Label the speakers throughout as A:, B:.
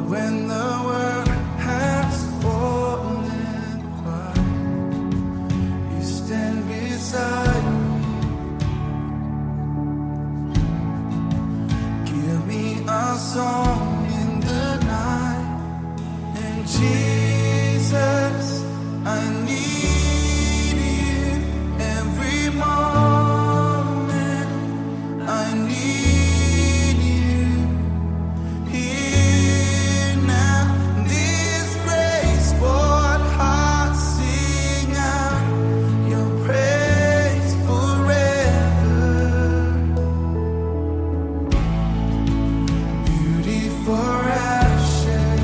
A: when the world has fallen quiet, you stand beside me. Give me a song in the night, and Jesus, I need you every moment. I need you here now. This grace, what hearts sing out your praise forever. Beauty for ashes,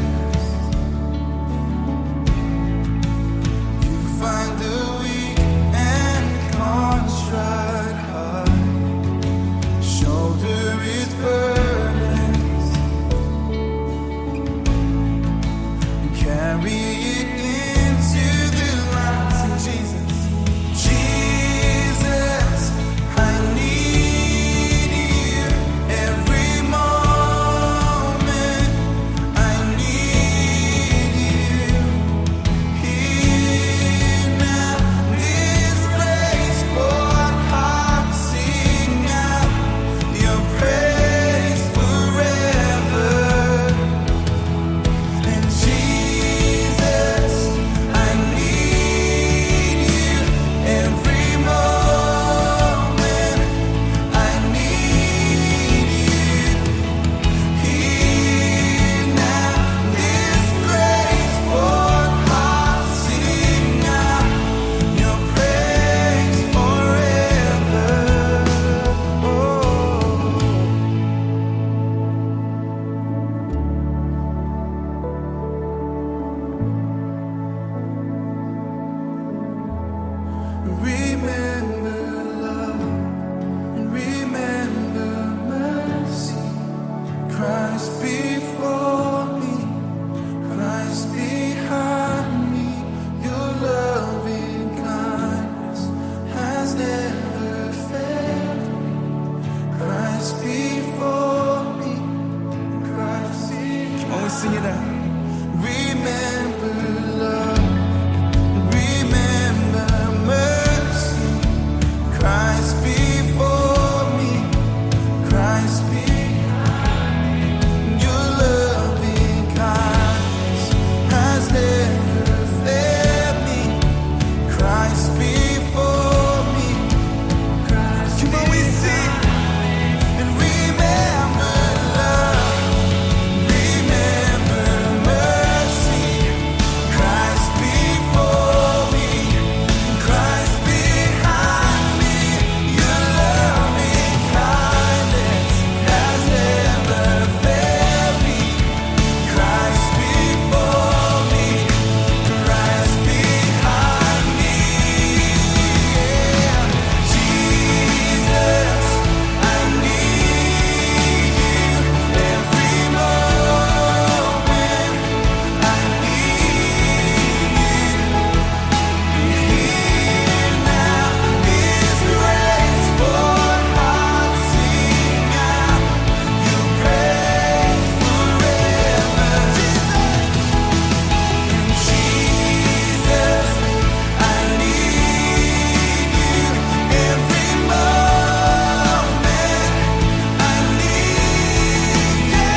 A: you find the weak and contrite heart. Shoulder its burdens and carry it into the light. Sing Jesus. Jesus, I need you every moment. I need you here now. This grace, what hearts sing out your praise forever. And Jesus, I need you every moment. I need you here now. This grace, what hearts sing out your praise forever. Oh. Remember love and remember mercy. Christ before me, Christ behind me. Your loving kindness has never failed me. Christ before me, Christ behind me. Come on, we sing it out. Remember love, remember mercy. Christ before me, Christ behind me. Your loving kindness has never failed me. Christ before me, Christ. Come on, we sing. And remember love, remember mercy. Christ before me, Christ behind me. Your loving kindness has never failed me. Christ before me, Christ behind me. Jesus, I need you every moment. I need you here now. This grace, what hearts sing out your praise forever. Jesus, I need you every moment. I need you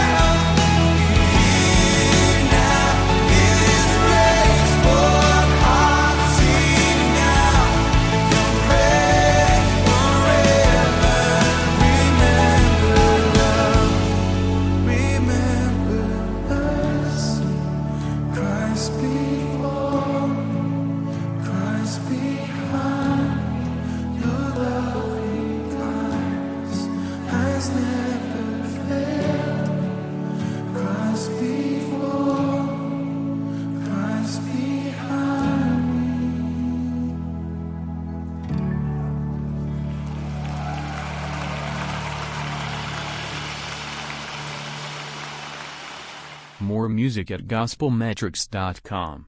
A: here now. This grace, what hearts sing out your praise forever. Remember love, remember mercy. Christ before me, Christ behind me. Your loving kindness has never failed me. Christ before me, Christ behind me.
B: More music at gospelmetrics.com.